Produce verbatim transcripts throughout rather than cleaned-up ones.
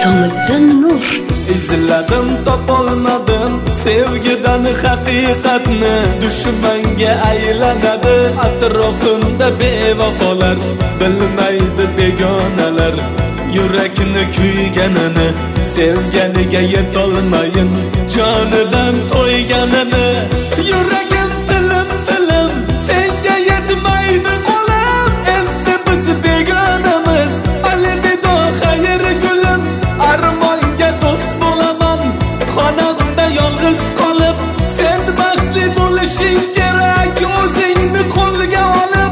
Soliddin Nur. İzladim topolmadim sevgidan haqiqatni, dushmanga aylanadi atrofimda bevafolar, bilmaydi begonalar yurakni kuyganini, sevganiga yetolmayin jonidan to'yganini. Yuragim tilim tilim senga yetmaydi qo'lim, endi biz begonamiz, alvido xayr gulim. Armonga do'st bo'laman xonamda yolg'iz qolib, sen baxtli bo'lishing kerak o'zingni qo'lga olib.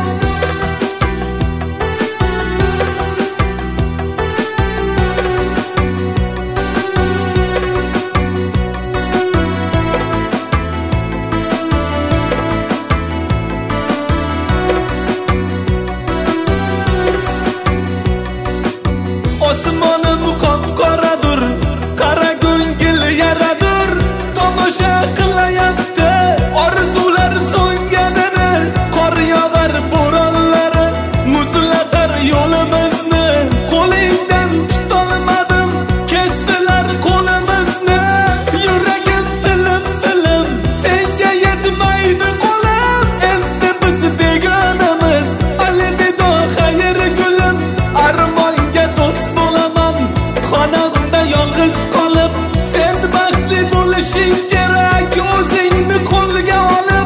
Osmonim qop-qoradur, qara ko'ngil yaradur, tomosha qilayapti orzular so'nganini. Qor yog'ar bo'ronlari muzlatar yo'limizni, qo'lingdan tutolmadim kesdilar qo'limizni. Yuragim tilim tilim senga yetmaydi qo'lim, endi biz begonamiz, alvido xayr gulim. Armonga do'st bo'laman xonamda yolg'iz qolib, sen baxtli bo'lishing kerak o'zingni qo'lga olib.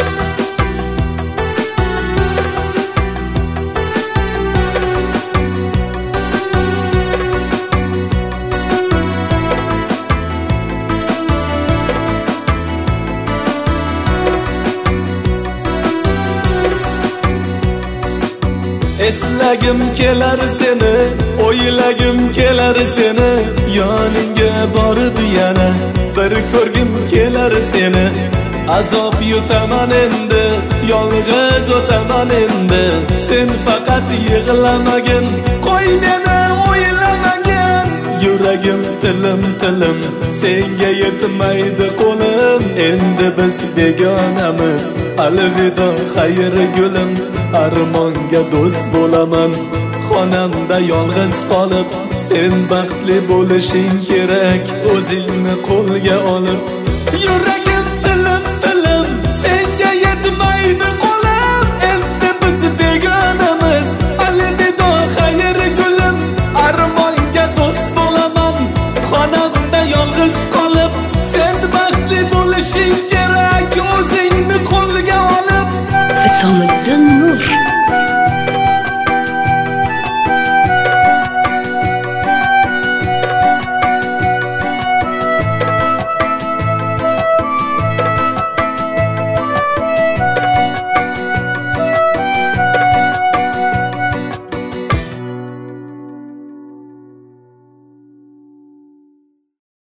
Eslagim kelar seni, o'ylagim kelar seni, yoningga borib yana bir ko'rgim kelar seni. Azob yutaman endi, yolg'iz o'taman endi, sen faqat yig'lamagin, qo'y meni o'ylamagin. Yuragim tilim tilim senga yetmaydi qo'lim, endi biz begonamiz, alvido xayr gulim. Armonga do'st bo'laman xonamda yolg'iz qolib, sen baxtli bo'lishing kerak o'zingni qo'lga olib. Yuragim tilim tilim senga yetmaydi qo'lim, endi biz begonamiz,